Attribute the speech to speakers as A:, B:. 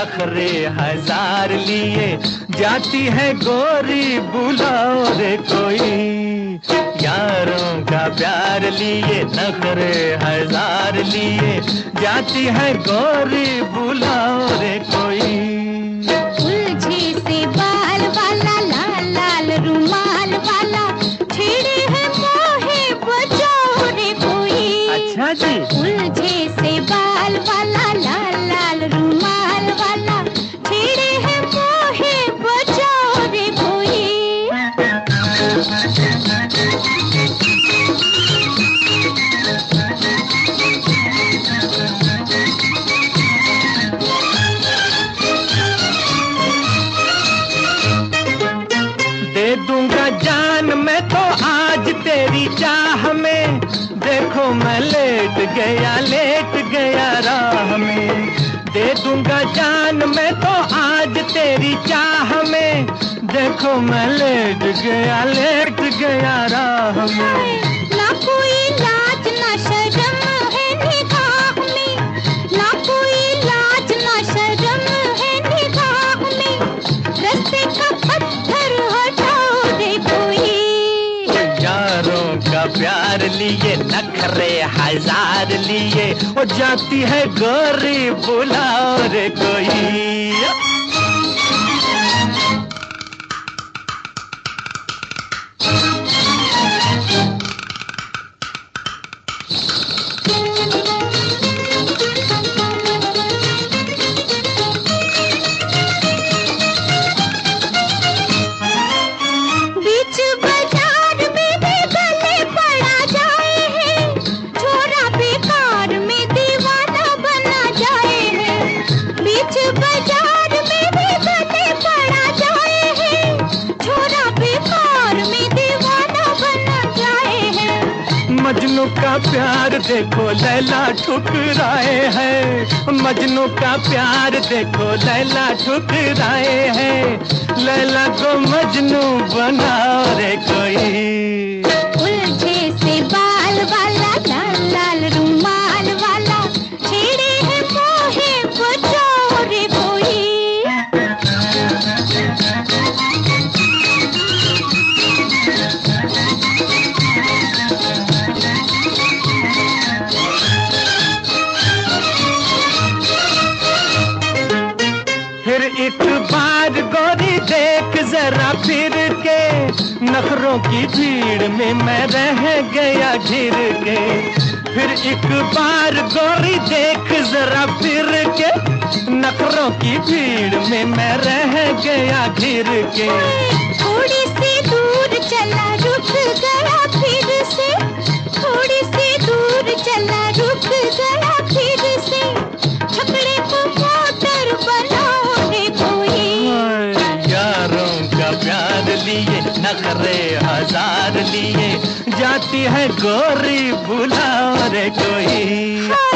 A: नखरे हजार लिए, जाती है गोरी बुलाओ रे कोई। यारों का प्यार लिए, नखरे हजार लिए, जाती है गोरी बुलाओ रे कोई।
B: उलझे से बाल वाला, लाल लाल रुमाल वाला, छेड़े है मोहे बचाओ रे कोई।
A: अच्छा जी।
B: उलझे से बाल वाला, लाल लाल रुमाल वाला, छेड़े है मोहे बचाओ रे कोई।
A: दे दूंगा जान मैं तो आज तेरी चाह में, देखो मैं लेट गया राह में। दे दूंगा जान मैं तो आज तेरी चाह में, देखो मैं लेट गया राह में।
B: ना कोई लाज ना शर्म है निगाह में, ना कोई लाज ना शर्म है निगाह में, रस्ते का पत्थर हटाओ रे कोई।
A: यारों का प्यार लिए, नखरे हजार लिए, वो जाती है गोरी बुलाओ रे कोई। मजनू का प्यार देखो लैला ठुकराए है, मजनू का प्यार देखो लैला ठुकराए है। लैला को मजनू बनाओ रे कोई।
B: उलझे से बाल वाला, लाल लाल रुमाल वाला, छेड़े है मोहे बचाओ रे कोई।
A: फिर एक बार गोरी देख जरा फिर के, नखरों की भीड़ में मैं रह गया घिर के। फिर एक बार गोरी देख जरा फिर के, नखरों की भीड़ में मैं रह गया घिर के।
B: थोड़ी सी दूर चला रुक गया फिर से, थोड़ी सी दूर चला रुक गया फिर से, छकड़े को मोटर बनाओ रे कोई।
A: यारों का प्यार लिए, नखरे हजार लिए, जाती है गोरी बुलाओ रे कोई।